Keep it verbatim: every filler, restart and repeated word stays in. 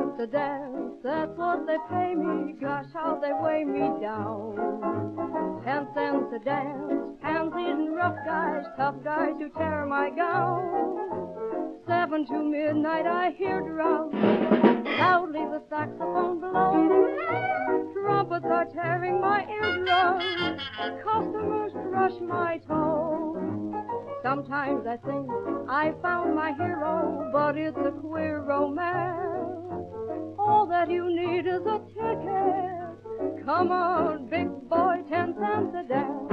cents a dance, that's what they pay me. Gosh, how they weigh me down. Ten cents a dance, pansies and rough guys, tough guys who tear my gown. Seven to midnight I hear drums, loudly the saxophone blows. Trumpets are tearing my eardrums, customers crush my toes. Sometimes I think I found my hero, but it's a queer romance. All that you need is a ticket. Come on, big boy, ten cents a dance.